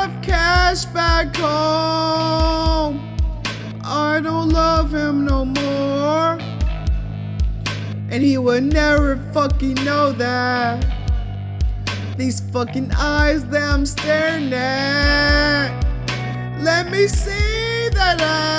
enough cash back home. I don't love him no more. And he would never fucking know that. These fucking eyes that I'm staring at. Let me see that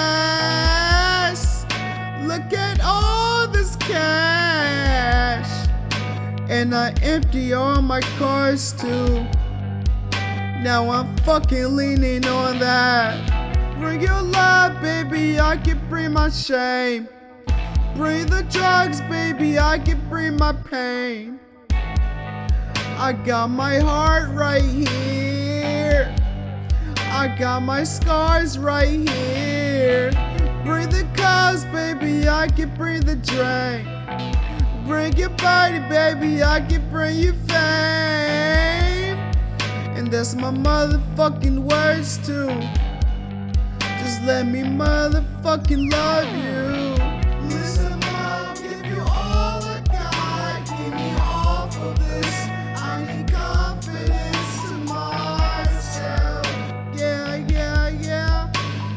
ass. Look at all this cash. And I empty all my cars too. Now I'm fucking leaning on that. Bring your love, baby, I can bring my shame. Bring the drugs, baby, I can bring my pain. I got my heart right here. I got my scars right here. Bring the cars, baby, I can bring the drink. Bring your body, baby, I can bring you fame. And that's my motherfucking words too. Just let me motherfucking love you. Listen up, give you all I got. Give me all for this. I need confidence to myself. Yeah, yeah, yeah.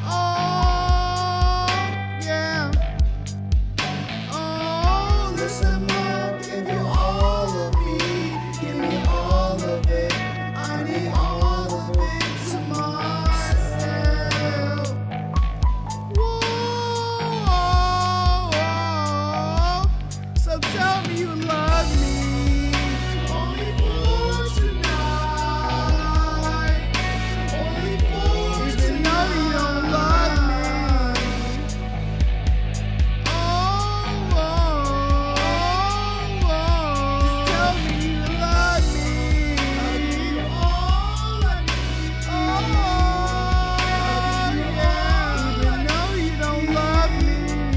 Oh, yeah. Oh, listen up, give you all of me. Give me all of it. I need all of it to myself. Whoa. So tell me you love me. Only for tonight. Only for tonight. Even though you don't love me. Just tell me you love me. I give you all I need. Yeah. Even though you don't love me.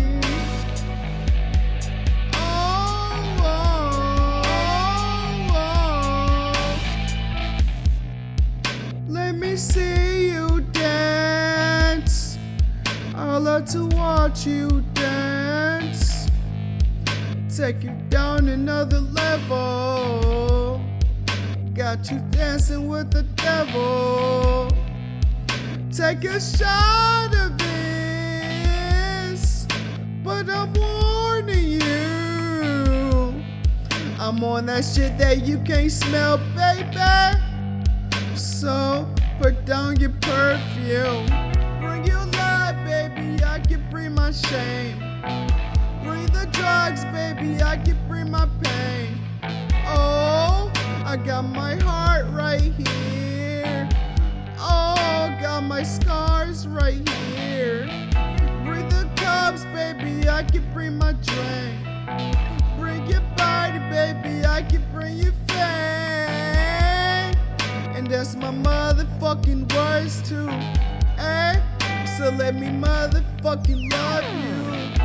Let me see you dance. I love to watch you dance. Take you down another level. Got you dancing with the devil. Take a shot of this, but I'm warning you. I'm on that shit that you can't smell, baby. So put down your perfume. Bring your love, baby, I can bring my shame. Bring the drugs, baby, I can bring my pain. Oh, I got my heart right here. Oh, got my scars right here. Bring the cups, baby, I can bring my drink. Bring your body, baby, I can bring you fame. And that's my motherfucking words too. Eh? So let me motherfucking love you.